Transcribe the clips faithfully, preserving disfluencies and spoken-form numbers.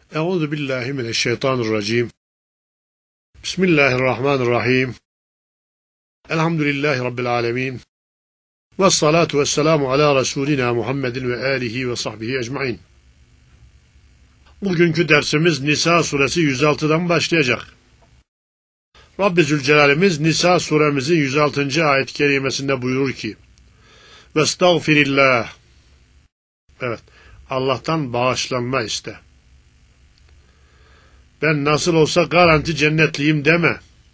Euzu billahi mineşşeytanirracim. Bismillahirrahmanirrahim. Elhamdülillahi Rabbil alemin. Vessalatu vesselamu ala Resulina Muhammedin ve alihi ve sahbihi ecmain. Bugünkü dersimiz Nisa suresi yüz altıdan başlayacak. Rabbi Zülcelal'imiz Nisa suremizin yüz altıncı ayet-i kerimesinde buyurur ki: Vestağfirillah. Evet, Allah'tan bağışlanma iste. Ben nasıl olsa garanti cennetliyim deme.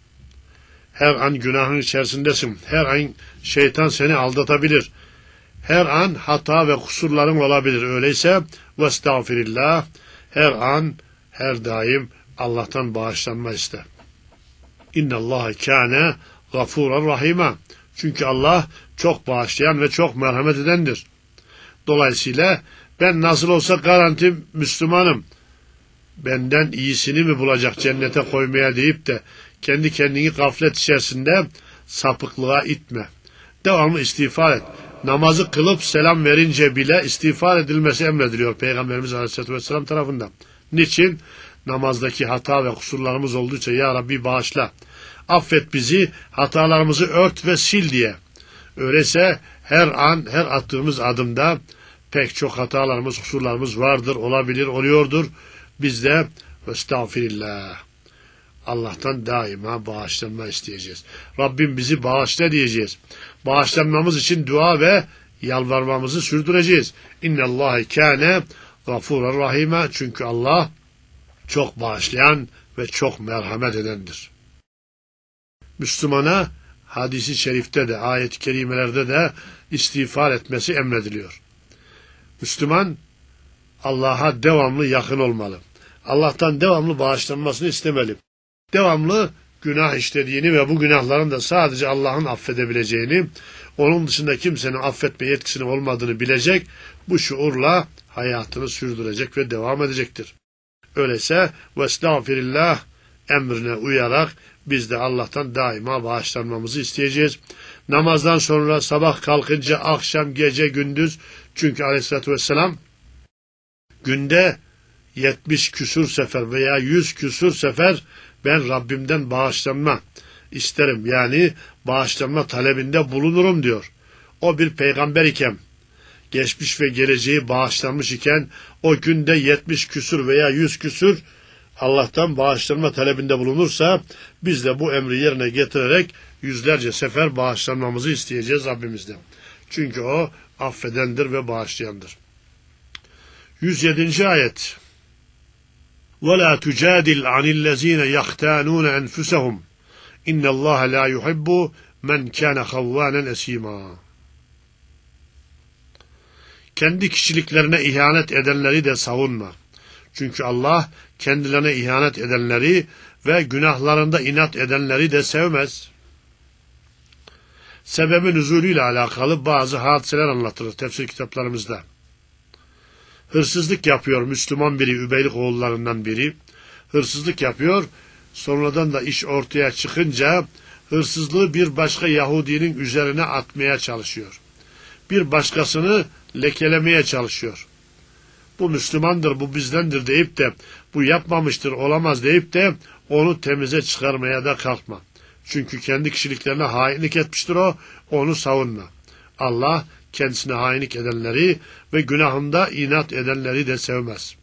Her an günahın içerisindesin. Her an şeytan seni aldatabilir. Her an hata ve kusurların olabilir. Öyleyse vestağfirillah. Her an, her daim Allah'tan bağışlanma iste. İnnallâhe kâne gafûran rahîmâ. Çünkü Allah çok bağışlayan ve çok merhamet edendir. Dolayısıyla ben nasıl olsa garanti Müslümanım, benden iyisini mi bulacak cennete koymaya deyip de kendi kendini gaflet içerisinde sapıklığa itme. Devamlı istiğfar et. Namazı kılıp selam verince bile istiğfar edilmesi emrediliyor Peygamberimiz Aleyhisselatü Vesselam tarafından. Niçin? Namazdaki hata ve kusurlarımız olduysa ya Rabbi bağışla, affet bizi, hatalarımızı ört ve sil diye. Öyleyse her an, her attığımız adımda pek çok hatalarımız, kusurlarımız vardır, olabilir, oluyordur. Biz de estağfirillah. Allah'tan daima bağışlanma isteyeceğiz. Rabbim bizi bağışla diyeceğiz. Bağışlanmamız için dua ve yalvarmamızı sürdüreceğiz. İnnallâhe kâne gafûran rahîmâ. Çünkü Allah çok bağışlayan ve çok merhamet edendir. Müslümana hadisi şerifte de, ayet-i kerimelerde de istiğfar etmesi emrediliyor. Müslüman Allah'a devamlı yakın olmalı. Allah'tan devamlı bağışlanmasını istemeli. Devamlı günah işlediğini ve bu günahların da sadece Allah'ın affedebileceğini, onun dışında kimsenin affetme yetkisinin olmadığını bilecek, bu şuurla hayatını sürdürecek ve devam edecektir. Öyleyse vestağfirillah emrine uyarak biz de Allah'tan daima bağışlanmamızı isteyeceğiz. Namazdan sonra, sabah kalkınca, akşam, gece, gündüz, çünkü Aleyhisselatü Vesselam günde yetmiş küsur sefer veya yüz küsur sefer ben Rabbimden bağışlanma isterim. Yani bağışlanma talebinde bulunurum diyor. O bir peygamber iken, geçmiş ve geleceği bağışlanmış iken o günde yetmiş küsur veya yüz küsur Allah'tan bağışlanma talebinde bulunursa biz de bu emri yerine getirerek yüzlerce sefer bağışlanmamızı isteyeceğiz Rabbimizden. Çünkü o affedendir ve bağışlayandır. yüz yedinci ayet. وَلَا تُجَادِلْ عَنِ الَّذ۪ينَ يَخْتَانُونَ أَنْفُسَهُمْ اِنَّ اللّٰهَ لَا يُحِبُّ مَنْ كَانَ خَوَّانًا اَس۪يمًا. Kendi kişiliklerine ihanet edenleri de savunma. Çünkü Allah kendilerine ihanet edenleri ve günahlarında inat edenleri de sevmez. Sebebi nüzulüyle alakalı bazı hadiseler anlatılır tefsir kitaplarımızda. Hırsızlık yapıyor Müslüman biri, Übeylik oğullarından biri. Hırsızlık yapıyor, sonradan da iş ortaya çıkınca hırsızlığı bir başka Yahudinin üzerine atmaya çalışıyor. Bir başkasını lekelemeye çalışıyor. Bu Müslümandır, bu bizdendir deyip de, bu yapmamıştır, olamaz deyip de onu temize çıkarmaya da kalkma. Çünkü kendi kişiliklerine hainlik etmiştir o, onu savunma. Allah kendisine hainlik edenleri ve günahında inat edenleri de sevmez.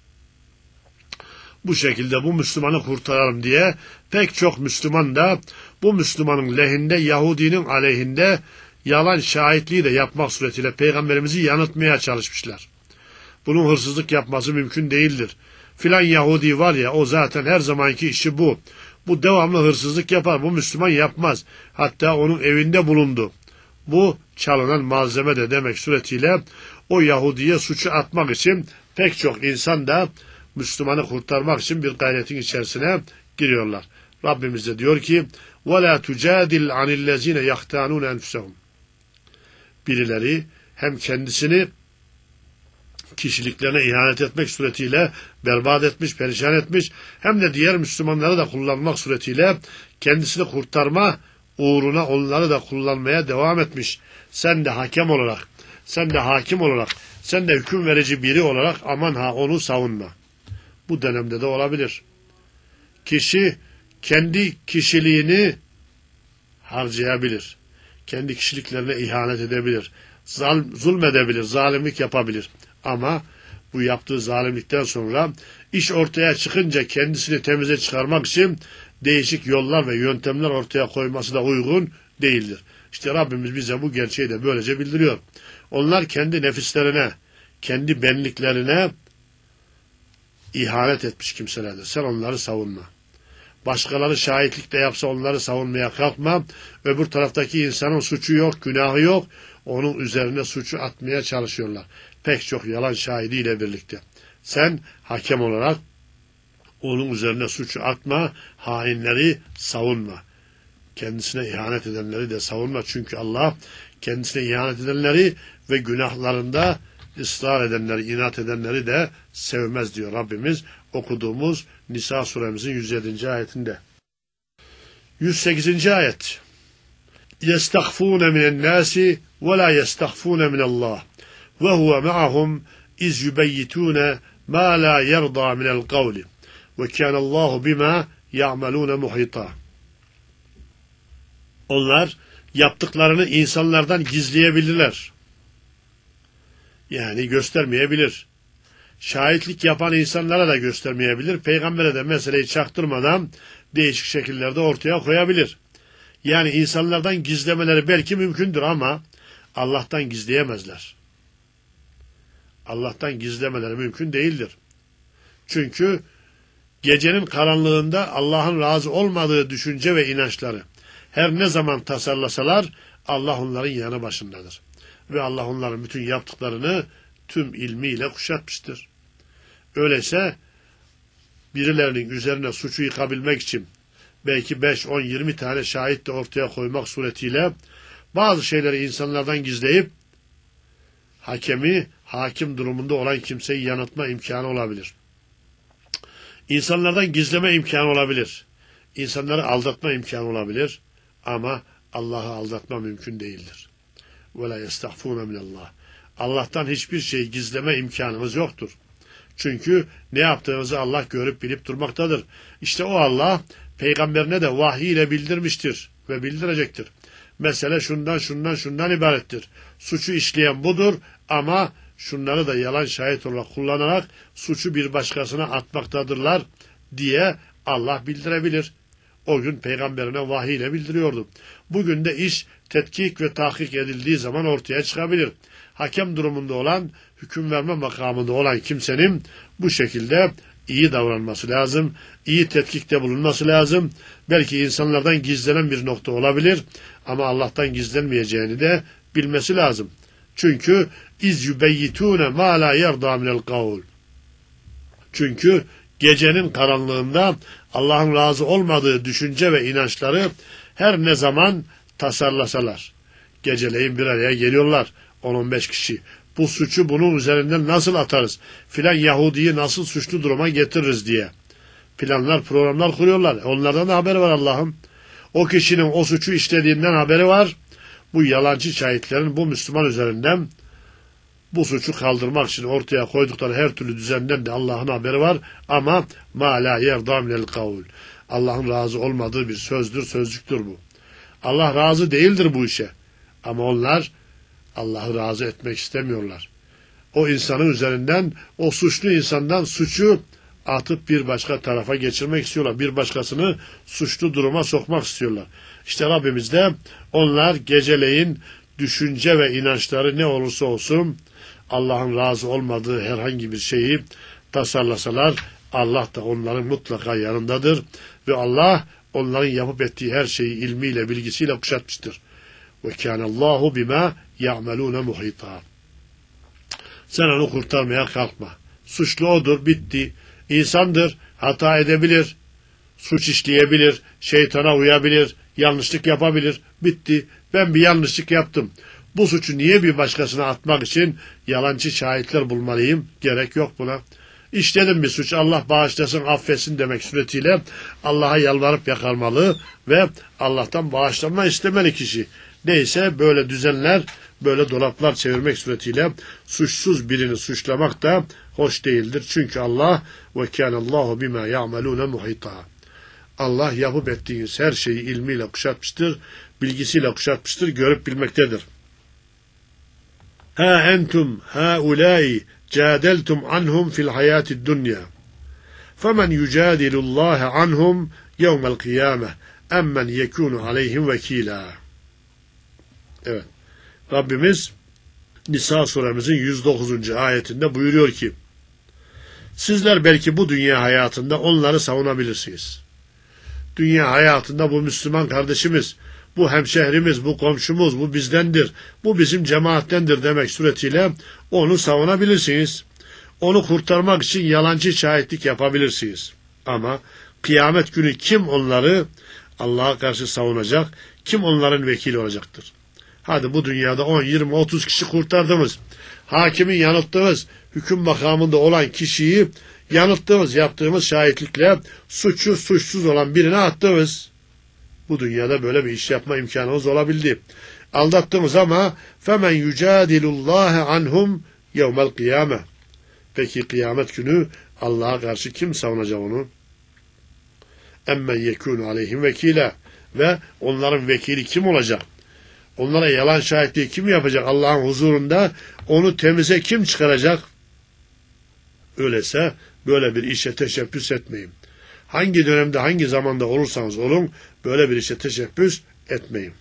Bu şekilde bu Müslümanı kurtaralım diye pek çok Müslüman da bu Müslümanın lehinde, Yahudinin aleyhinde yalan şahitliği de yapmak suretiyle Peygamberimizi yanıltmaya çalışmışlar. Bunun hırsızlık yapması mümkün değildir. Filan Yahudi var ya, o zaten her zamanki işi bu. Bu devamlı hırsızlık yapar, bu Müslüman yapmaz. Hatta onun evinde bulundu. Bu çalınan malzeme de demek suretiyle o Yahudi'ye suçu atmak için pek çok insan da Müslümanı kurtarmak için bir gayretin içerisine giriyorlar. Rabbimiz de diyor ki وَلَا تُجَادِلْ عَنِ الَّذ۪ينَ يَخْتَانُونَ أَنْفُسَهُمْ. Birileri hem kendisini kişiliklerine ihanet etmek suretiyle berbat etmiş, perişan etmiş, hem de diğer Müslümanları da kullanmak suretiyle kendisini kurtarma uğruna onları da kullanmaya devam etmiş. Sen de hakem olarak, sen de hakim olarak, sen de hüküm verici biri olarak aman ha onu savunma. bu dönemde de olabilir. Kişi kendi kişiliğini harcayabilir. Kendi kişiliklerine ihanet edebilir. Zal, zulmedebilir, zalimlik yapabilir. Ama bu yaptığı zalimlikten sonra iş ortaya çıkınca kendisini temize çıkarmak için değişik yollar ve yöntemler ortaya koyması da uygun değildir. İşte Rabbimiz bize bu gerçeği de böylece bildiriyor. Onlar kendi nefislerine, kendi benliklerine ihanet etmiş kimselerdir. Sen onları savunma. Başkaları şahitlik de yapsa onları savunmaya kalkma. Öbür taraftaki insanın suçu yok, günahı yok. Onun üzerine suçu atmaya çalışıyorlar. Pek çok yalan şahidiyle birlikte. Sen hakem olarak onun üzerine suçu atma, hainleri savunma. Kendisine ihanet edenleri de savunma. Çünkü Allah kendisine ihanet edenleri ve günahlarında ısrar edenleri, inat edenleri de sevmez diyor Rabbimiz okuduğumuz Nisa suremizin yüz yedinci ayetinde. yüz sekizinci ayet. يَسْتَخْفُونَ مِنَ النَّاسِ وَلَا يَسْتَخْفُونَ مِنَ اللّٰهِ وَهُوَ مَعَهُمْ اِذْ يُبَيِّتُونَ مَا لَا يَرْضَى مِنَ الْقَوْلِ وَكَانَ اللّٰهُ بِمَا يَعْمَلُونَ مُحِيطًا. Onlar yaptıklarını insanlardan gizleyebilirler. Yani göstermeyebilir. Şahitlik yapan insanlara da göstermeyebilir. Peygambere de meseleyi çaktırmadan değişik şekillerde ortaya koyabilir. Yani insanlardan gizlemeleri belki mümkündür ama Allah'tan gizleyemezler. Allah'tan gizlemeleri mümkün değildir. Çünkü gecenin karanlığında Allah'ın razı olmadığı düşünce ve inançları her ne zaman tasarlasalar Allah onların yanı başındadır. Ve Allah onların bütün yaptıklarını tüm ilmiyle kuşatmıştır. Öyleyse birilerinin üzerine suçu yıkabilmek için belki beş, on, yirmi tane şahit de ortaya koymak suretiyle bazı şeyleri insanlardan gizleyip hakemi, hakim durumunda olan kimseyi yanıltma imkanı olabilir. İnsanlardan gizleme imkanı olabilir. İnsanları aldatma imkanı olabilir. Ama Allah'ı aldatma mümkün değildir. وَلَا يَسْتَخْفُونَ مِنَ اللّٰهِ Allah'tan hiçbir şey gizleme imkanımız yoktur. Çünkü ne yaptığınızı Allah görüp bilip durmaktadır. İşte o Allah peygamberine de vahiy ile bildirmiştir ve bildirecektir. Mesele şundan şundan şundan ibarettir. Suçu işleyen budur ama şunları da yalan şahit olarak kullanarak suçu bir başkasına atmaktadırlar diye Allah bildirebilir. O gün peygamberine vahiy ile bildiriyordu. Bugün de iş tetkik ve tahkik edildiği zaman ortaya çıkabilir. Hakem durumunda olan, hüküm verme makamında olan kimsenin bu şekilde iyi davranması lazım. İyi tetkikte bulunması lazım. Belki insanlardan gizlenen bir nokta olabilir ama Allah'tan gizlenmeyeceğini de bilmesi lazım. Çünkü iz yubeyyitune ma la yerda minel kavl. Çünkü gecenin karanlığında Allah'ın razı olmadığı düşünce ve inançları her ne zaman tasarlasalar. Geceleyin bir araya geliyorlar on on beş kişi. Bu suçu bunun üzerinden nasıl atarız? Filan Yahudi'yi nasıl suçlu duruma getiririz diye. Planlar, programlar kuruyorlar. Onlardan da haberi var Allah'ın. O kişinin o suçu işlediğinden haberi var. Bu yalancı şahitlerin bu Müslüman üzerinden bu suçu kaldırmak için ortaya koydukları her türlü düzenden de Allah'ın haberi var. Ama ma la yerda minel kavl. Allah'ın razı olmadığı bir sözdür, sözcüktür bu. Allah razı değildir bu işe. Ama onlar Allah'ı razı etmek istemiyorlar. O insanın üzerinden, o suçlu insandan suçu atıp bir başka tarafa geçirmek istiyorlar. Bir başkasını suçlu duruma sokmak istiyorlar. İşte Rabbimiz de onlar geceleyin düşünce ve inançları ne olursa olsun Allah'ın razı olmadığı herhangi bir şeyi tasarlasalar Allah da onların mutlaka yanındadır ve Allah onların yapıp ettiği her şeyi ilmiyle, bilgisiyle kuşatmıştır. Ve kânallâhu bimâ ya'melûne muhîtâ. Sen onu kurtarmaya kalkma. Suçlu odur, bitti. İnsandır, hata edebilir, suç işleyebilir, şeytana uyabilir, yanlışlık yapabilir, bitti. Ben bir yanlışlık yaptım. Bu suçu niye bir başkasına atmak için yalancı şahitler bulmalıyım? Gerek yok buna. İşledim bir suç, Allah bağışlasın, affetsin demek suretiyle Allah'a yalvarıp yakarmalı ve Allah'tan bağışlanma istemeli kişi. Neyse böyle düzenler, böyle dolaplar çevirmek suretiyle suçsuz birini suçlamak da hoş değildir. Çünkü Allah ve kânallâhu bimâ ya'melûne muhîtâ. Allah yapıp ettiğiniz her şeyi ilmiyle kuşatmıştır, bilgisiyle kuşatmıştır, görüp bilmektedir. Ha entum haulâi cadeltum anhum fil hayâtid dunya. Femen yücadilullâhe anhum yevmel kıyâmeh emmen yekûnu aleyhim vekîlâ. Evet. Rabbimiz Nisa suremizin yüz dokuzuncu ayetinde buyuruyor ki, sizler belki bu dünya hayatında onları savunabilirsiniz. Dünya hayatında bu Müslüman kardeşimiz, bu hemşehrimiz, bu komşumuz, bu bizdendir, bu bizim cemaattendir demek suretiyle onu savunabilirsiniz. Onu kurtarmak için yalancı şahitlik yapabilirsiniz. Ama kıyamet günü kim onları Allah'a karşı savunacak, kim onların vekili olacaktır? Hadi bu dünyada on, yirmi, otuz kişi kurtardınız. Hakimin yanılttığınız, hüküm makamında olan kişiyi yanılttığımız, yaptığımız şahitlikle suçu suçsuz olan birine attığımız. Bu dünyada böyle bir iş yapma imkanımız olabildi. Aldattığımız ama femen yücadilullâhe anhum yevmel kıyâme. Peki kıyamet günü Allah'a karşı kim savunacak onu? Emmen yekûnu aleyhim vekîle. Ve onların vekili kim olacak? Onlara yalan şahitliği kim yapacak Allah'ın huzurunda? Onu temize kim çıkaracak? Öyleyse böyle bir işe teşebbüs etmeyin. Hangi dönemde, hangi zamanda olursanız olun, böyle bir işe teşebbüs etmeyin.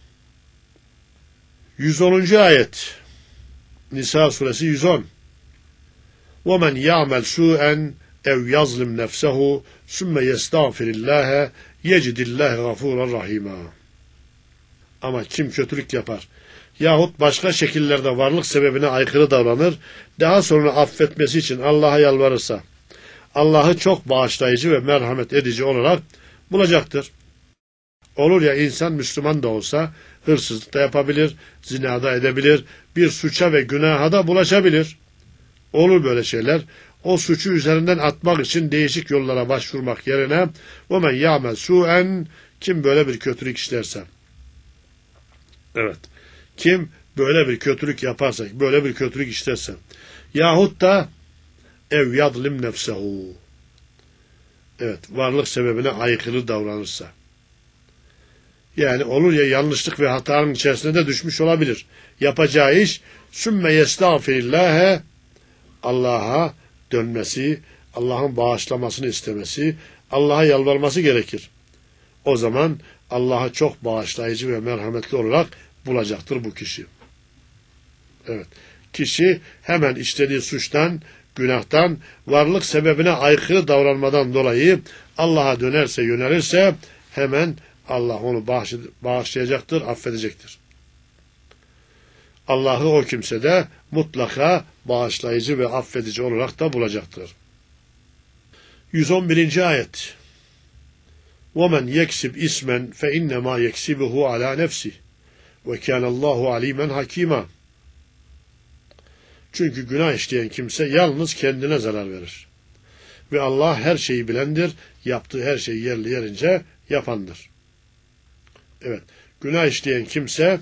yüz onuncu ayet. Nisa suresi yüz on. وَمَنْ يَعْمَلْ سُوءًا اَوْ يَظْلِمْ نَفْسَهُ ثُمَّ يَسْتَغْفِرِ اللّٰهَ يَجِدِ اللّٰهِ غَفُورًا رَحِيمًا. Ama kim kötülük yapar yahut başka şekillerde varlık sebebine aykırı davranır, daha sonra affetmesi için Allah'a yalvarırsa, Allah'ı çok bağışlayıcı ve merhamet edici olarak bulacaktır. Olur ya insan Müslüman da olsa hırsızlık da yapabilir, zina da edebilir, bir suça ve günaha da bulaşabilir. Olur böyle şeyler. O suçu üzerinden atmak için değişik yollara başvurmak yerine وَمَنْ يَعْمَلْ سُوءًا kim böyle bir kötülük işlerse. Evet. Kim böyle bir kötülük yaparsa, böyle bir kötülük işlerse yahut da ev yadlim nefsehu. Evet, varlık sebebine aykırı davranırsa. Yani olur ya yanlışlık ve hatanın içerisine de düşmüş olabilir. Yapacağı iş sümme yestağfirillâhe Allah'a dönmesi, Allah'ın bağışlamasını istemesi, Allah'a yalvarması gerekir. O zaman Allah'a çok bağışlayıcı ve merhametli olarak bulacaktır bu kişi. Evet. Kişi hemen işlediği suçtan, günahtan, varlık sebebine aykırı davranmadan dolayı Allah'a dönerse, yönelirse hemen Allah onu bağışlayacaktır, affedecektir. Allah'ı o kimse de mutlaka bağışlayıcı ve affedici olarak da bulacaktır. yüz on birinci ayet. وَمَنْ يَكْسِبْ اِسْمًا فَاِنَّمَا يَكْسِبُهُ عَلَى نَفْسِهِ وَكَانَ اللّٰهُ عَلِيمًا حَك۪يمًا. Çünkü günah işleyen kimse yalnız kendine zarar verir. Ve Allah her şeyi bilendir, yaptığı her şeyi yerli yerince yapandır. Evet, günah işleyen kimse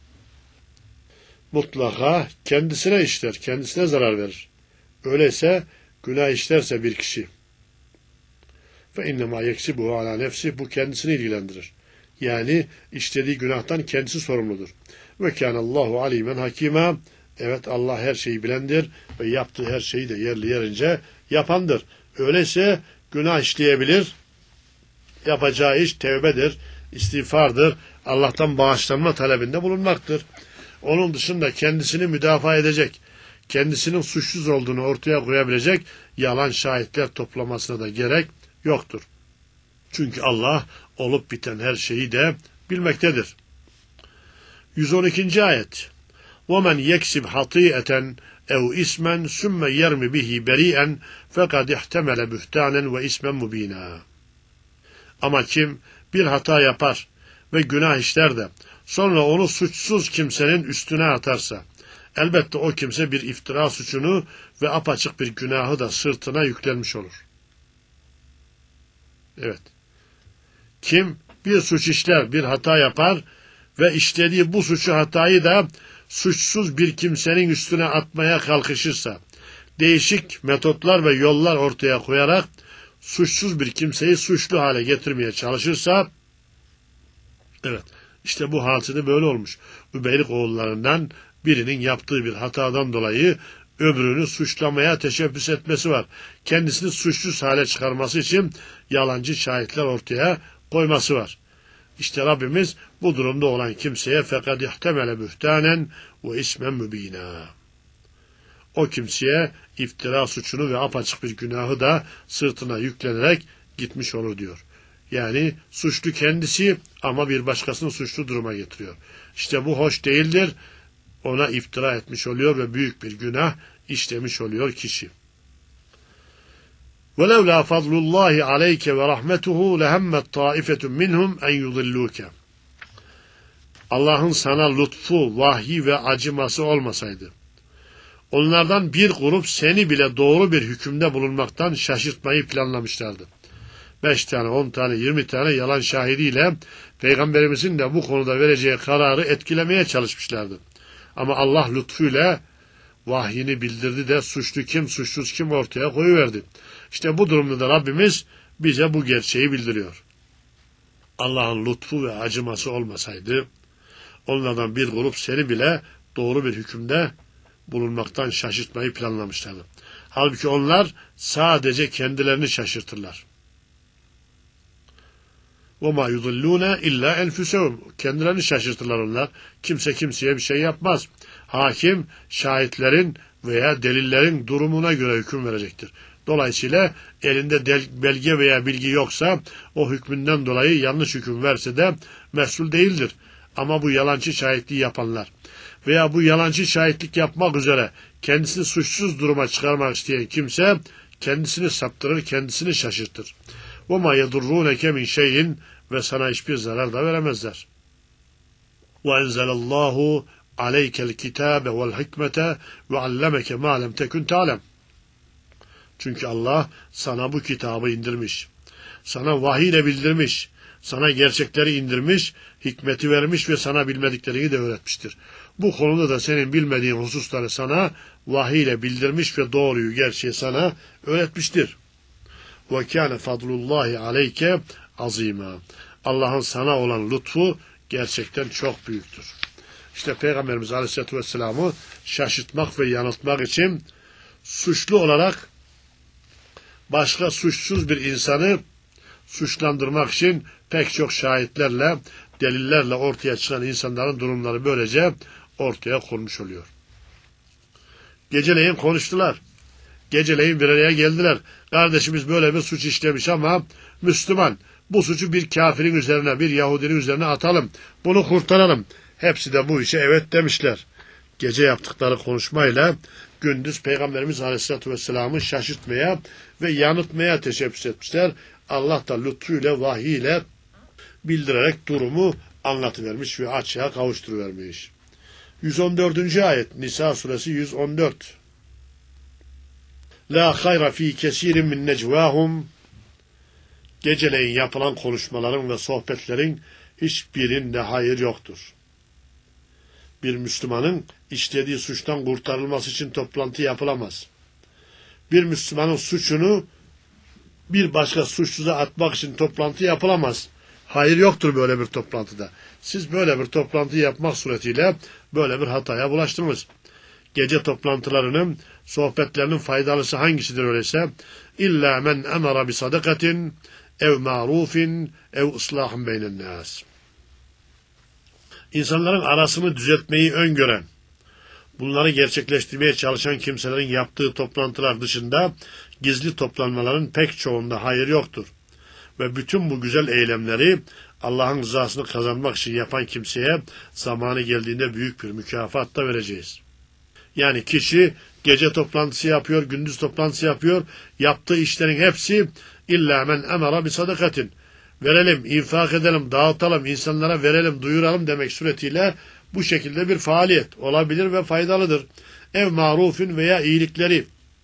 mutlaka kendisine işler, kendisine zarar verir. Öyleyse günah işlerse bir kişi فَاِنَّمَا يَكْسِبُهُ عَلَى نَفْسِهِ bu kendisini ilgilendirir. Yani işlediği günahtan kendisi sorumludur. وَكَانَ اللّٰهُ عَلِيمًا حَك۪يمًا. Evet, Allah her şeyi bilendir ve yaptığı her şeyi de yerli yerince yapandır. Öyleyse günah işleyebilir, yapacağı iş tevbedir, istiğfardır, Allah'tan bağışlanma talebinde bulunmaktır. Onun dışında kendisini müdafaa edecek, kendisinin suçsuz olduğunu ortaya koyabilecek yalan şahitler toplamasına da gerek yoktur. Çünkü Allah olup biten her şeyi de bilmektedir. yüz on ikinci ayet. وَمَنْ يَكْسِبْ حَطِيئَةً اَوْ اِسْمًا ثُمَّ يَرْمِ بِهِ بَرِيئًا فَقَدْ اِحْتَمَلَ بُهْتَانًا وَاِسْمًا مُب۪ينًا. Ama kim bir hata yapar ve günah işler de sonra onu suçsuz kimsenin üstüne atarsa, elbette o kimse bir iftira suçunu ve apaçık bir günahı da sırtına yüklenmiş olur. Evet. Kim bir suç işler, bir hata yapar ve işlediği bu suçu hatayı da suçsuz bir kimsenin üstüne atmaya kalkışırsa, değişik metotlar ve yollar ortaya koyarak suçsuz bir kimseyi suçlu hale getirmeye çalışırsa, evet, işte bu hadisede böyle olmuş. Übeylik oğullarından birinin yaptığı bir hatadan dolayı öbürünü suçlamaya teşebbüs etmesi var. Kendisini suçsuz hale çıkarması için yalancı şahitler ortaya koyması var. İşte Rabbimiz bu durumda olan kimseye fekad ihtemele bühtanen ve ismen mübina. O kimseye iftira suçunu ve apaçık bir günahı da sırtına yüklenerek gitmiş olur diyor. Yani suçlu kendisi ama bir başkasını suçlu duruma getiriyor. İşte bu hoş değildir. Ona iftira etmiş oluyor ve büyük bir günah işlemiş oluyor kişi. وَلَوْلَا فَضْلُ اللّٰهِ عَلَيْكَ وَرَحْمَتُهُ لَهَمَّتْ طَائِفَةٌ مِّنْهُمْ اَنْ يُضِلُّوكَ. Allah'ın sana lütfu, vahyi ve acıması olmasaydı, onlardan bir grup seni bile doğru bir hükümde bulunmaktan şaşırtmayı planlamışlardı. Beş tane, on tane, yirmi tane yalan şahidiyle Peygamberimizin de bu konuda vereceği kararı etkilemeye çalışmışlardı. Ama Allah lütfuyla vahyini bildirdi de suçlu kim, suçsuz kim ortaya koyuverdi. İşte bu durumda da Rabbimiz bize bu gerçeği bildiriyor. Allah'ın lütfu ve acıması olmasaydı, onlardan bir grup seni bile doğru bir hükümde bulunmaktan şaşırtmayı planlamışlardı. Halbuki onlar sadece kendilerini şaşırtırlar. وَمَا يُضِلُّونَ اِلَّا اَنْفُسَهُمْ. Kendilerini şaşırtırlar onlar. Kimse kimseye bir şey yapmaz. Hakim, şahitlerin veya delillerin durumuna göre hüküm verecektir. Dolayısıyla elinde belge veya bilgi yoksa o hükmünden dolayı yanlış hüküm verse de mesul değildir. Ama bu yalancı şahitliği yapanlar veya bu yalancı şahitlik yapmak üzere kendisini suçsuz duruma çıkarmak isteyen kimse kendisini saptırır, kendisini şaşırtır. وَمَا يَضُرُّونَكَ مِنْ شَيْءٍ ve sana hiçbir zarar da veremezler. وَاَنْزَلَ اللّٰهُ عَلَيْكَ الْكِتَابَ وَالْحِكْمَةَ وَعَلَّمَكَ مَا لَمْ تَكُنْ تَعْلَمْ. Çünkü Allah sana bu kitabı indirmiş, sana vahiy ile bildirmiş, sana gerçekleri indirmiş, hikmeti vermiş ve sana bilmediklerini de öğretmiştir. Bu konuda da senin bilmediğin hususları sana vahiy ile bildirmiş ve doğruyu, gerçeği sana öğretmiştir. وَكَانَ فَضْلُ اللّٰهِ عَلَيْكَ azima. Allah'ın sana olan lütfu gerçekten çok büyüktür. İşte Peygamberimiz Aleyhisselatü Vesselam'ı şaşırtmak ve yanıltmak için suçlu olarak başka suçsuz bir insanı suçlandırmak için pek çok şahitlerle, delillerle ortaya çıkan insanların durumları böylece ortaya konmuş oluyor. Geceleyin konuştular. Geceleyin bir araya geldiler. Kardeşimiz böyle bir suç işlemiş ama Müslüman. Bu suçu bir kafirin üzerine, bir Yahudinin üzerine atalım. Bunu kurtaralım. Hepsi de bu işe evet demişler. Gece yaptıkları konuşmayla gündüz Peygamberimiz Aleyhisselatü Vesselam'ı şaşırtmaya ve yanıltmaya teşebbüs etmişler. Allah da lütfuyla, vahiyle bildirerek durumu anlatıvermiş ve açığa kavuşturuvermiş. yüz on dördüncü ayet Nisa suresi yüz on dört. La hayra fi kesirin min necvahum. Geceleyin yapılan konuşmaların ve sohbetlerin hiçbirinde hayır yoktur. Bir Müslümanın işlediği suçtan kurtarılması için toplantı yapılamaz. Bir Müslümanın suçunu bir başka suçsuza atmak için toplantı yapılamaz. Hayır yoktur böyle bir toplantıda. Siz böyle bir toplantı yapmak suretiyle böyle bir hataya bulaştınız. Gece toplantılarının, sohbetlerinin faydalısı hangisidir öyleyse? İlla men emara bi sadakatin ev ma'rufin ev ıslahın beynen nas. İnsanların arasını düzeltmeyi öngören, bunları gerçekleştirmeye çalışan kimselerin yaptığı toplantılar dışında gizli toplanmaların pek çoğunda hayır yoktur. Ve bütün bu güzel eylemleri Allah'ın rızasını kazanmak için yapan kimseye zamanı geldiğinde büyük bir mükafat da vereceğiz. Yani kişi gece toplantısı yapıyor, gündüz toplantısı yapıyor, yaptığı işlerin hepsi illa men emara bi sadakatin. Verelim, infak edelim, dağıtalım, insanlara verelim, duyuralım demek suretiyle bu şekilde bir faaliyet olabilir ve faydalıdır. Ev marufin veya iyilikleri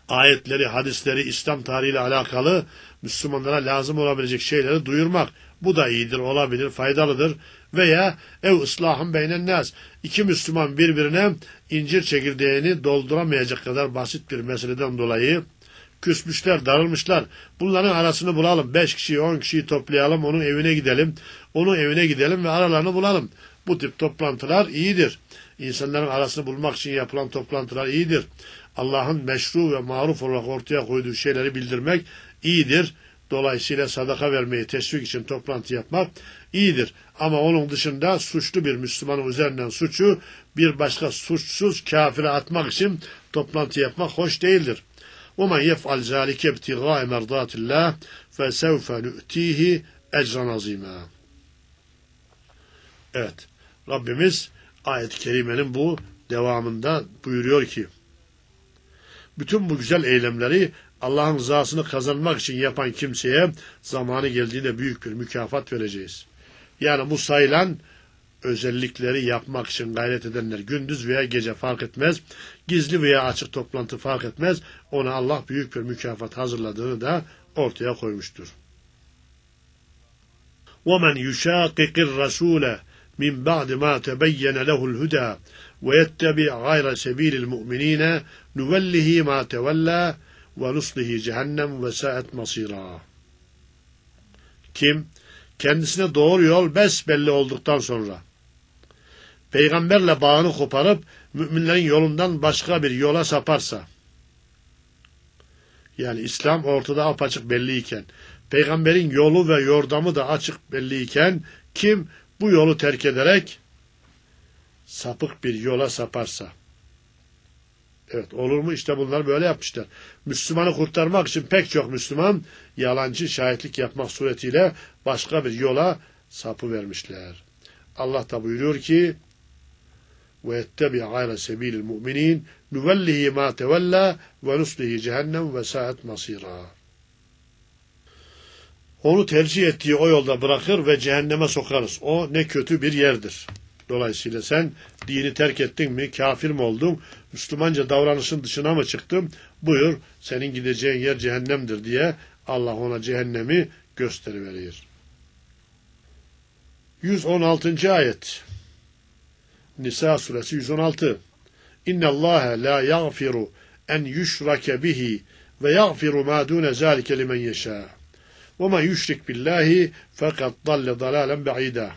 ayetleri, hadisleri, İslam tarihiyle alakalı Müslümanlara lazım olabilecek şeyleri duyurmak. Bu da iyidir, olabilir, faydalıdır. Veya ev ıslahın beynen nas. İki Müslüman birbirine incir çekirdeğini dolduramayacak kadar basit bir meseleden dolayı küsmüşler, darılmışlar. Bunların arasını bulalım. Beş kişiyi, on kişiyi toplayalım, onun evine gidelim. Onun evine gidelim ve aralarını bulalım. Bu tip toplantılar iyidir. İnsanların arasını bulmak için yapılan toplantılar iyidir. Allah'ın meşru ve maruf olarak ortaya koyduğu şeyleri bildirmek iyidir. Dolayısıyla sadaka vermeyi teşvik için toplantı yapmak iyidir. Ama onun dışında suçlu bir Müslümanın üzerinden suçu bir başka suçsuz kafire atmak için toplantı yapmak hoş değildir. وَمَنْ يَفْعَلْ ذَٰلِكَ ابْتِغَاءَ مَرْضَاتِ اللّٰهِ فَسَوْفَ نُؤْتِيهِ اَجْرًا عَظِيمًا. Evet, Rabbimiz ayet-i kerimenin bu devamında buyuruyor ki, bütün bu güzel eylemleri Allah'ın rızasını kazanmak için yapan kimseye zamanı geldiğinde büyük bir mükafat vereceğiz. Yani bu sayılan özellikleri yapmak için gayret edenler, gündüz veya gece fark etmez, gizli veya açık toplantı fark etmez, ona Allah büyük bir mükafat hazırladığını da ortaya koymuştur. وَمَنْ يُشَاقِقِ الرَّسُولَ مِنْ بَعْدِ مَا تَبَيَّنَ لَهُ الْهُدَى وَيَتَّبِعْ غَيْرَ سَب۪يلِ الْمُؤْمِنِينَ نُوَلِّهِ مَا تَوَلَّى وَنُصْلِهِ جَهَنَّمْ وَسَاءَتْ مَصِيرًا. Kim kendisine doğru yol besbelli olduktan sonra peygamberle bağını koparıp müminlerin yolundan başka bir yola saparsa, yani İslam ortada apaçık belliyken, peygamberin yolu ve yordamı da açık belliyken, kim bu yolu terk ederek sapık bir yola saparsa, evet, olur mu? İşte bunlar böyle yapmışlar. Müslümanı kurtarmak için pek çok Müslüman yalancı şahitlik yapmak suretiyle başka bir yola sapı vermişler. Allah da buyuruyor ki وَيَتَّبِعْ غَيْرَ سَب۪يلِ الْمُؤْمِنِينَ نُوَلِّهِ مَا تَوَلَّى وَنُصْلِهِ جَهَنَّمْ وَسَاءَتْ مَصِيرًا. Onu tercih ettiği o yolda bırakır ve cehenneme sokarız. O ne kötü bir yerdir. Dolayısıyla sen dini terk ettin mi, kafir mi oldun, Müslümanca davranışın dışına mı çıktın, buyur senin gideceğin yer cehennemdir diye Allah ona cehennemi gösteriveriyor. yüz on altıncı ayet. Nisa suresi yüz on altı. İnne Allahe la yaghfiru en yushrake bihi ve yaghfiru ma dune zalike limen yasha. Ve men yushrik billahi fakat dalle dalalen ba'ida.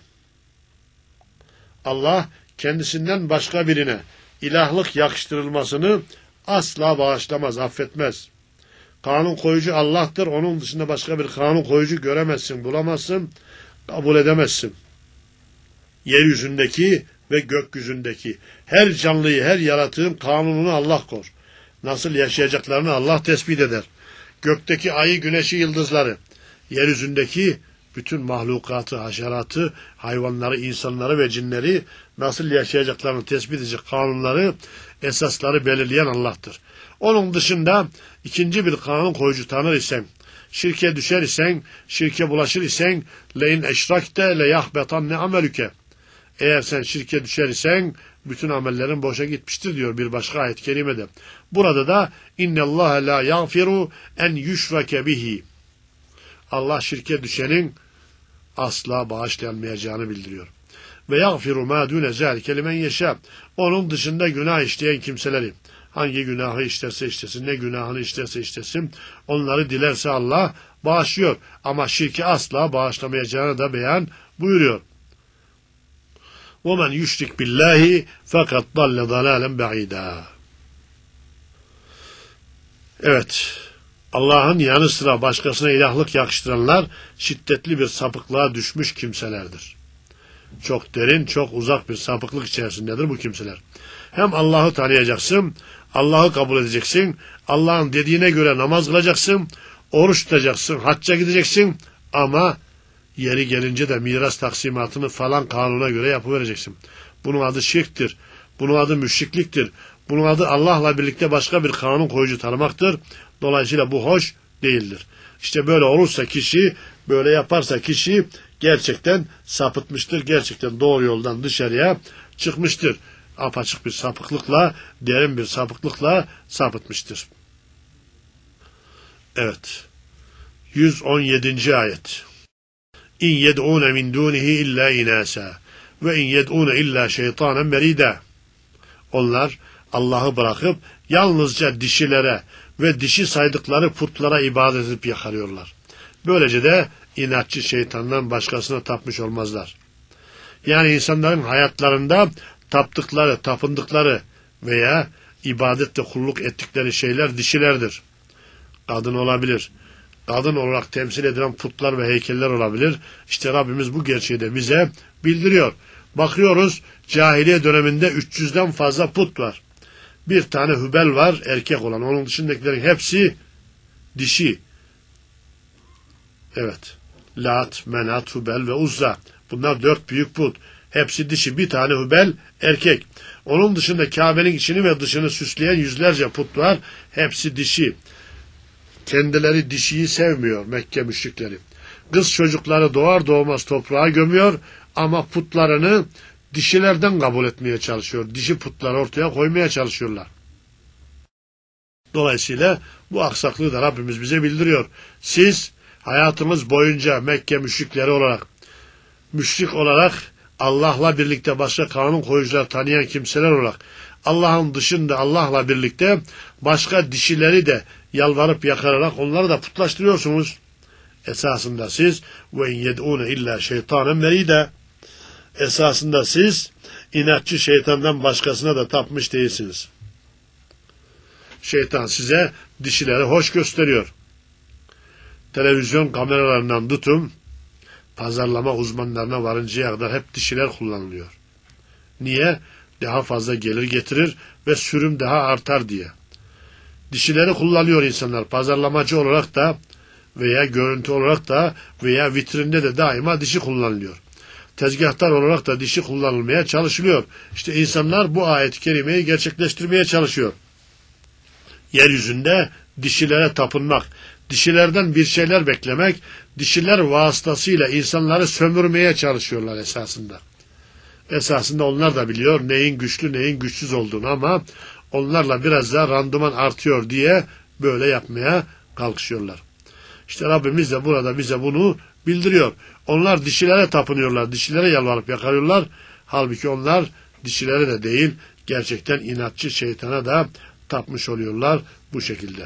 Allah kendisinden başka birine ilahlık yakıştırılmasını asla bağışlamaz, affetmez. Kanun koyucu Allah'tır. Onun dışında başka bir kanun koyucu göremezsin, bulamazsın, kabul edemezsin. Yeryüzündeki ve gökyüzündeki her canlıyı, her yaratığın kanununu Allah kor. Nasıl yaşayacaklarını Allah tespit eder. Gökteki ayı, güneşi, yıldızları, yeryüzündeki bütün mahlukatı, haşeratı, hayvanları, insanları ve cinleri nasıl yaşayacaklarını tespit edecek kanunları, esasları belirleyen Allah'tır. Onun dışında ikinci bir kanun koyucu tanır isen, şirke düşer isen, şirke bulaşır isen, leyin eşrakte le yahbetanne amelüke. Eğer sen şirke düşer isen, bütün amellerin boşa gitmiştir diyor bir başka ayet-i kerimede. Burada da innallâhe la yağfiru en yushrake bihi. Allah şirke düşenin asla bağışlanmayacağını bildiriyor. Ve yağfiru ma dune zâlike limen yeşâ. Onun dışında günah işleyen kimseleri, hangi günahı işlerse işlesin, ne günahını işlerse işlesin, onları dilerse Allah bağışlıyor. Ama şirki asla bağışlamayacağını da beyan buyuruyor. وَمَنْ يُشْرِكْ بِاللّٰهِ فَقَدْ ضَلَّ ضَلَالًا بَعِيدًا. Evet, Allah'ın yanı sıra başkasına ilahlık yakıştıranlar şiddetli bir sapıklığa düşmüş kimselerdir. Çok derin, çok uzak bir sapıklık içerisindedir bu kimseler. Hem Allah'ı tanıyacaksın, Allah'ı kabul edeceksin, Allah'ın dediğine göre namaz kılacaksın, oruç tutacaksın, hacca gideceksin ama yeri gelince de miras taksimatını falan kanuna göre yapıvereceksin. Bunun adı şirktir, bunun adı müşrikliktir, bunun adı Allah'la birlikte başka bir kanun koyucu tanımaktır. Dolayısıyla bu hoş değildir. İşte böyle olursa kişi, böyle yaparsa kişi gerçekten sapıtmıştır, gerçekten doğru yoldan dışarıya çıkmıştır. Apaçık bir sapıklıkla, derin bir sapıklıkla sapıtmıştır. Evet. yüz on yedinci ayet. İn yed'ûne min dûnihi illâ inâsâ ve in yed'ûne illâ şeytânen merîdâ. Onlar Allah'ı bırakıp yalnızca dişilere ve dişi saydıkları putlara ibadet edip yakarıyorlar. Böylece de inatçı şeytandan başkasına tapmış olmazlar. Yani insanların hayatlarında taptıkları, tapındıkları veya ibadette kulluk ettikleri şeyler dişilerdir. Kadın olabilir. Kadın olarak temsil edilen putlar ve heykeller olabilir. İşte Rabbimiz bu gerçeği de bize bildiriyor. Bakıyoruz, cahiliye döneminde üç yüzden fazla put var. Bir tane Hübel var, erkek olan. Onun dışındakilerin hepsi dişi. Evet. Lat, Menat, Hübel ve Uzza. Bunlar dört büyük put. Hepsi dişi. Bir tane Hübel erkek. Onun dışında Kabe'nin içini ve dışını süsleyen yüzlerce put var. Hepsi dişi. Kendileri dişiyi sevmiyor Mekke müşrikleri. Kız çocukları doğar doğmaz toprağa gömüyor ama putlarını dişilerden kabul etmeye çalışıyor. Dişi putları ortaya koymaya çalışıyorlar. Dolayısıyla bu aksaklığı da Rabbimiz bize bildiriyor. Siz hayatımız boyunca Mekke müşrikleri olarak, müşrik olarak Allah'la birlikte başka kanun koyucular tanıyan kimseler olarak, Allah'ın dışında Allah'la birlikte başka dişileri de yalvarıp yakararak onları da putlaştırıyorsunuz. Esasında siz ve in yed'ûne illâ şeytânen merîdâ. Esasında siz inatçı şeytandan başkasına da tapmış değilsiniz. Şeytan size dişileri hoş gösteriyor. Televizyon kameralarından tutun, pazarlama uzmanlarına varıncaya kadar hep dişiler kullanılıyor. Niye? Daha fazla gelir getirir ve sürüm daha artar diye. Dişileri kullanıyor insanlar. Pazarlamacı olarak da veya görüntü olarak da veya vitrinde de daima dişi kullanılıyor. Tezgahtar olarak da dişi kullanılmaya çalışılıyor. İşte insanlar bu ayet-i kerimeyi gerçekleştirmeye çalışıyor. Yeryüzünde dişilere tapınmak, dişilerden bir şeyler beklemek, dişiler vasıtasıyla insanları sömürmeye çalışıyorlar esasında. Esasında onlar da biliyor neyin güçlü neyin güçsüz olduğunu ama onlarla biraz daha randıman artıyor diye böyle yapmaya kalkışıyorlar. İşte Rabbimiz de burada bize bunu bildiriyor. Onlar dişilere tapınıyorlar, dişilere yalvarıp yakarıyorlar. Halbuki onlar dişilere de değil, gerçekten inatçı şeytana da tapmış oluyorlar bu şekilde.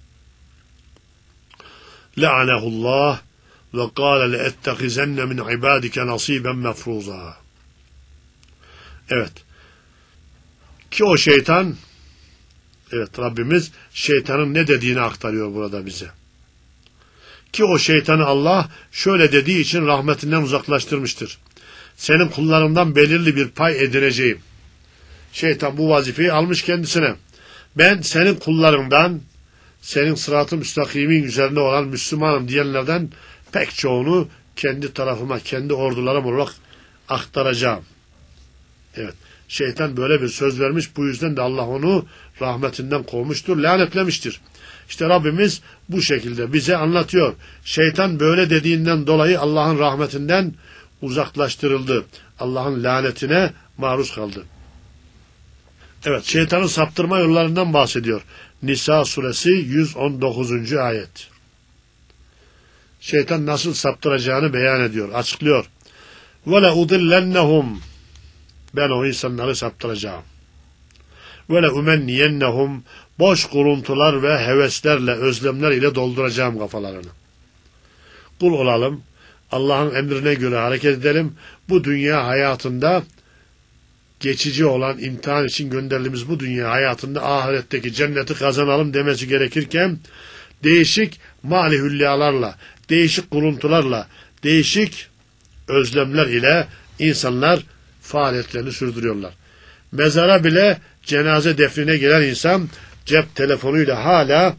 La'anehullah ve kâle le'ettekizenne min ibâdike nasîben mefrûzâ. Evet. Ki o şeytan, evet Rabbimiz şeytanın ne dediğini aktarıyor burada bize. Ki o şeytanı Allah şöyle dediği için rahmetinden uzaklaştırmıştır. Senin kullarından belirli bir pay edineceğim. Şeytan bu vazifeyi almış kendisine. Ben senin kullarından, senin sırat-ı müstakimin üzerinde olan Müslümanım diyenlerden pek çoğunu kendi tarafıma, kendi ordularım olarak aktaracağım. Evet. Şeytan böyle bir söz vermiş. Bu yüzden de Allah onu rahmetinden kovmuştur, lanetlemiştir. İşte Rabbimiz bu şekilde bize anlatıyor. Şeytan böyle dediğinden dolayı Allah'ın rahmetinden uzaklaştırıldı. Allah'ın lanetine maruz kaldı. Evet, şeytanın saptırma yollarından bahsediyor. Nisa suresi yüz on dokuzuncu ayet. Şeytan nasıl saptıracağını beyan ediyor, açıklıyor. وَلَا اُضِلَّنَّهُمْ Ben o insanları saptıracağım. وَلَا اُمَنِّيَنَّهُمْ Boş kuruntular ve heveslerle, özlemler ile dolduracağım kafalarını. Kul olalım, Allah'ın emrine göre hareket edelim. Bu dünya hayatında geçici olan imtihan için gönderildiğimiz bu dünya hayatında ahiretteki cenneti kazanalım demesi gerekirken değişik mali hülyalarla, değişik kuruntularla, değişik özlemler ile insanlar faaliyetlerini sürdürüyorlar. Mezara bile cenaze defnine gelen insan cep telefonuyla hala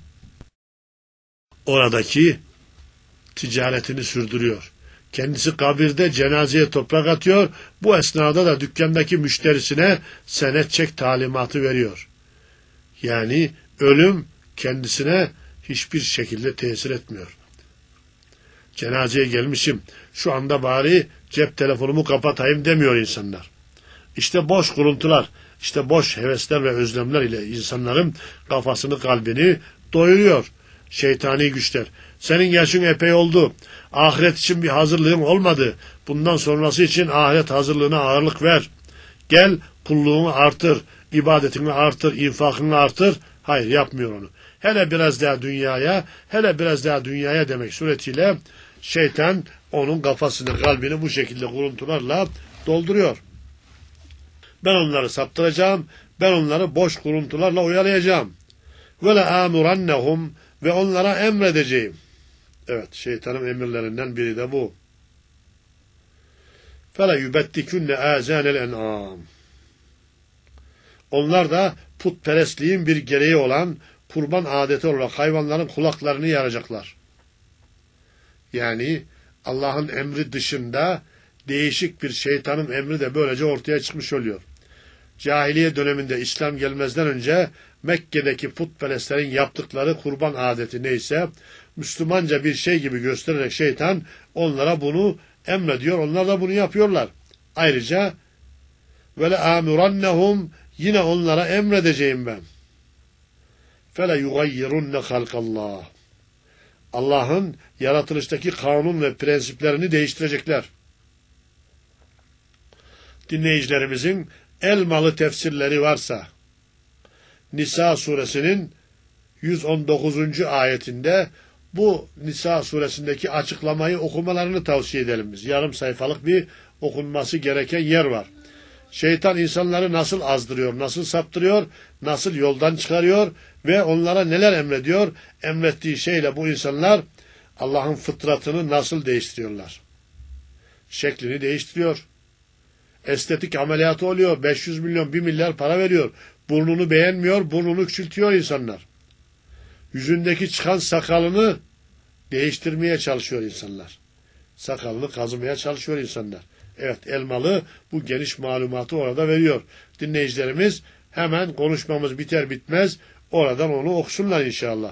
oradaki ticaretini sürdürüyor. Kendisi kabirde cenazeye toprak atıyor. Bu esnada da dükkandaki müşterisine senet çek talimatı veriyor. Yani ölüm kendisine hiçbir şekilde tesir etmiyor. Cenazeye gelmişim, şu anda bari cep telefonumu kapatayım demiyor insanlar. İşte boş kuruntular, işte boş hevesler ve özlemler ile insanların kafasını, kalbini doyuruyor. şeytani güçler. Senin yaşın epey oldu. Ahiret için bir hazırlığın olmadı. Bundan sonrası için ahiret hazırlığına ağırlık ver. Gel kulluğunu artır, ibadetini artır, infakını artır. Hayır, yapmıyor onu. Hele biraz daha dünyaya, hele biraz daha dünyaya demek suretiyle şeytan onun kafasını, kalbini bu şekilde kuruntularla dolduruyor. Ben onları saptıracağım, ben onları boş kuruntularla oyalayacağım. Ve le amurannehum, ve onlara emredeceğim. Evet, şeytanın emirlerinden biri de bu. Fele yubettikunne azanel en'am. Onlar da putperestliğin bir gereği olan kurban adeti olarak hayvanların kulaklarını yaracaklar. Yani Allah'ın emri dışında değişik bir şeytanın emri de böylece ortaya çıkmış oluyor. Cahiliye döneminde İslam gelmezden önce Mekke'deki putperestlerin yaptıkları kurban adeti neyse Müslümanca bir şey gibi göstererek şeytan onlara bunu emrediyor. Onlar da bunu yapıyorlar. Ayrıca ve le amurannehum, yine onlara emredeceğim ben. Fele yugayyirunne halkallah. Allah'ın yaratılıştaki kanun ve prensiplerini değiştirecekler. Dinleyicilerimizin elmalı tefsirleri varsa Nisa suresinin yüz on dokuzuncu ayetinde bu Nisa suresindeki açıklamayı okumalarını tavsiye edelim biz. Yarım sayfalık bir okunması gereken yer var. Şeytan insanları nasıl azdırıyor, nasıl saptırıyor, nasıl yoldan çıkarıyor ve onlara neler emrediyor? Emrettiği şeyle bu insanlar Allah'ın fıtratını nasıl değiştiriyorlar? Şeklini değiştiriyor. Estetik ameliyatı oluyor. beş yüz milyon, bir milyar para veriyor. Burnunu beğenmiyor, burnunu küçültüyor insanlar. Yüzündeki çıkan sakalını değiştirmeye çalışıyor insanlar. Sakalını kazımaya çalışıyor insanlar. Evet, Elmalı bu geniş malumatı orada veriyor. Dinleyicilerimiz hemen konuşmamız biter bitmez oradan onu okusunlar inşallah.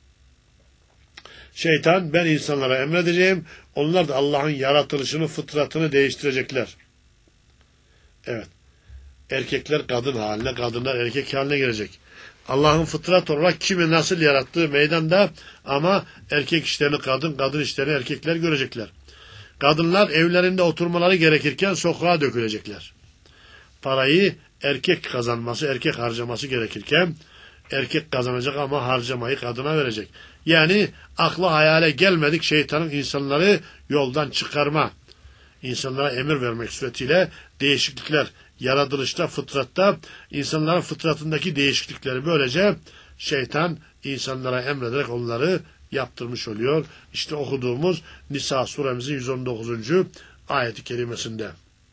Şeytan, ben insanlara emredeceğim, onlar da Allah'ın yaratılışını, fıtratını değiştirecekler. Evet, erkekler kadın haline, kadınlar erkek haline gelecek. Allah'ın fıtrat olarak kimi nasıl yarattığı meydanda, ama erkek işlerini kadın, kadın işlerini erkekler görecekler. Kadınlar evlerinde oturmaları gerekirken sokağa dökülecekler. Parayı erkek kazanması, erkek harcaması gerekirken erkek kazanacak ama harcamayı kadına verecek. Yani akla hayale gelmedik şeytanın insanları yoldan çıkarma, insanlara emir vermek suretiyle değişiklikler, yaratılışta, fıtratta, insanların fıtratındaki değişiklikleri böylece şeytan insanlara emrederek onları yaptırmış oluyor. İşte okuduğumuz Nisa suremizin yüz on dokuzuncu ayeti kerimesinde.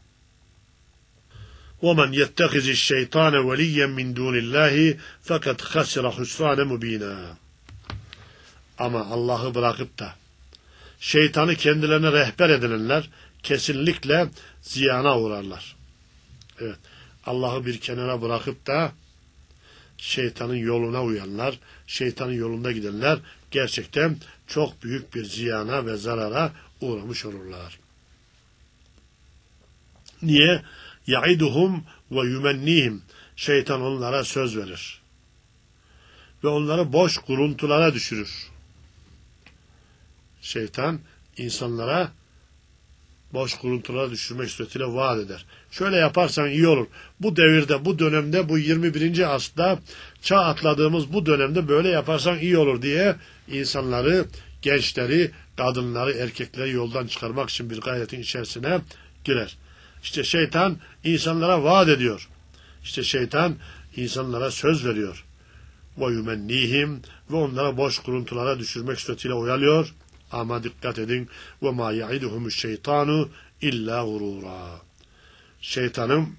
وَمَنْ يَتَّخِذِ الشَّيْطَانَ وَلِيًّا مِنْ دُونِ اللّٰهِ فَقَدْ خَسِرَ خُسْرَانَ مُب۪ينًا. Ama Allah'ı bırakıp da şeytanı kendilerine rehber edinenler kesinlikle ziyana uğrarlar. Evet, Allah'ı bir kenara bırakıp da şeytanın yoluna uyanlar, şeytanın yolunda gidenler gerçekten çok büyük bir ziyana ve zarara uğramış olurlar. Niye? يَعِدُهُمْ وَيُمَنِّهِمْ. Şeytan onlara söz verir. Ve onları boş kuruntulara düşürür. Şeytan insanlara boş kuruntulara düşürmek suretiyle vaat eder. Şöyle yaparsan iyi olur. Bu devirde, bu dönemde, bu yirmi birinci asırda çağ atladığımız bu dönemde böyle yaparsan iyi olur diye insanları, gençleri, kadınları, erkekleri yoldan çıkarmak için bir gayretin içerisine girer. İşte şeytan insanlara vaat ediyor. İşte şeytan insanlara söz veriyor. وَيُمَنِّهِمْ ve onlara boş kuruntulara düşürmek suretiyle oyalıyor. Ama dikkat edin, وَمَا يَعِدُهُمُ الشَّيْطَانُ اِلَّا غُرُورًا. Şeytanın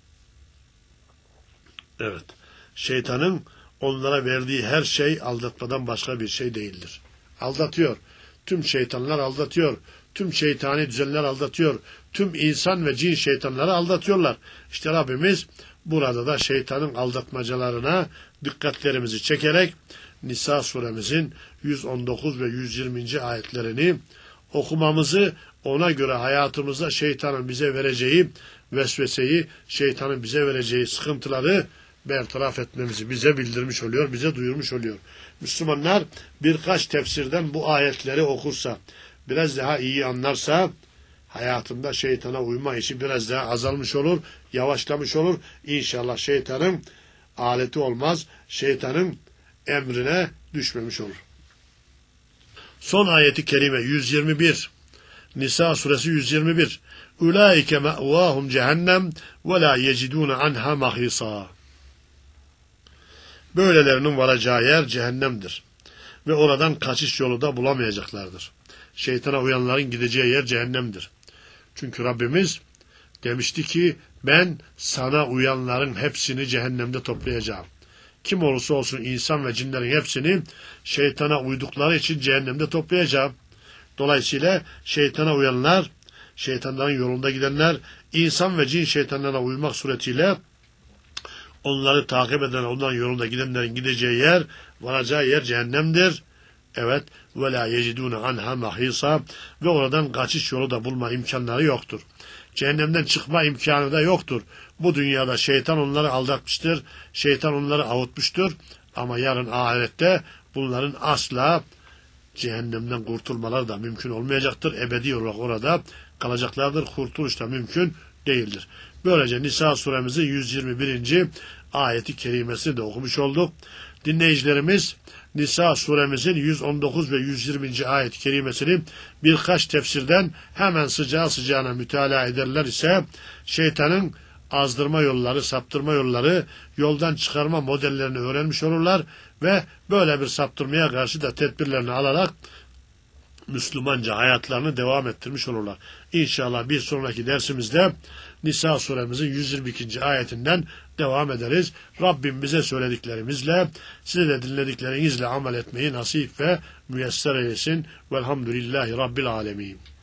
evet, şeytanın onlara verdiği her şey aldatmadan başka bir şey değildir. Aldatıyor. Tüm şeytanlar aldatıyor. Tüm şeytani düzenler aldatıyor. Tüm insan ve cin şeytanları aldatıyorlar. İşte Rabbimiz burada da şeytanın aldatmacalarına dikkatlerimizi çekerek Nisa suremizin yüz on dokuz ve yüz yirminci ayetlerini okumamızı, ona göre hayatımızda şeytanın bize vereceği vesveseyi, şeytanın bize vereceği sıkıntıları bertaraf etmemizi bize bildirmiş oluyor, bize duyurmuş oluyor. Müslümanlar birkaç tefsirden bu ayetleri okursa, biraz daha iyi anlarsa, hayatında şeytana uyma işi biraz daha azalmış olur, yavaşlamış olur. İnşallah şeytanın aleti olmaz, şeytanın emrine düşmemiş olur. Son ayeti kerime yüz yirmi bir. Nisa suresi yüz yirmi bir. Ulaike me'vâhum cehennem ve la yecidûne anha mahîsâ. Böylelerinin varacağı yer cehennemdir. Ve oradan kaçış yolu da bulamayacaklardır. Şeytana uyanların gideceği yer cehennemdir. Çünkü Rabbimiz demişti ki ben sana uyanların hepsini cehennemde toplayacağım. Kim olursa olsun insan ve cinlerin hepsini şeytana uydukları için cehennemde toplayacağım. Dolayısıyla şeytana uyanlar, şeytanların yolunda gidenler, insan ve cin şeytanlara uymak suretiyle onları takip eden, onların yolunda gidenlerin gideceği yer, varacağı yer cehennemdir. Evet, ve la yecidûne anha mahîsâ ve oradan kaçış yolu da bulma imkanları yoktur. Cehennemden çıkma imkanı da yoktur. Bu dünyada şeytan onları aldatmıştır, şeytan onları avutmuştur ama yarın ahirette bunların asla cehennemden kurtulmaları da mümkün olmayacaktır. Ebedi olarak orada kalacaklardır. Kurtuluş da mümkün değildir. Böylece Nisa suremizin yüz yirmi birinci ayeti kerimesini de okumuş olduk. Dinleyicilerimiz Nisa suremizin yüz on dokuz ve yüz yirminci ayet-i kerimesini birkaç tefsirden hemen sıcağı sıcağına mütalaa ederler ise şeytanın azdırma yolları, saptırma yolları, yoldan çıkarma modellerini öğrenmiş olurlar ve böyle bir saptırmaya karşı da tedbirlerini alarak Müslümanca hayatlarını devam ettirmiş olurlar. İnşallah bir sonraki dersimizde Nisa suremizin yüz yirmi ikinci ayetinden devam ederiz. Rabbim bize söylediklerimizle, size de dinlediklerinizle amel etmeyi nasip ve müyesser eylesin. Velhamdülillahi Rabbil alemin.